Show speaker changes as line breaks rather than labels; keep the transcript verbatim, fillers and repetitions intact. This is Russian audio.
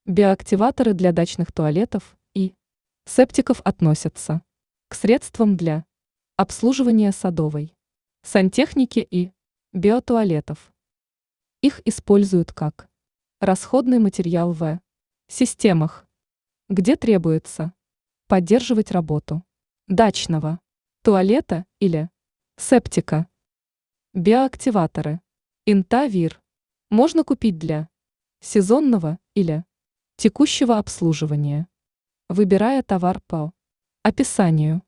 Биоактиваторы для дачных туалетов и септиков относятся к средствам для обслуживания садовой сантехники и биотуалетов. Их используют как расходный материал в системах, где требуется поддерживать работу дачного туалета или септика. Биоактиваторы Интавир можно купить для сезонного или текущего обслуживания, выбирая товар по описанию.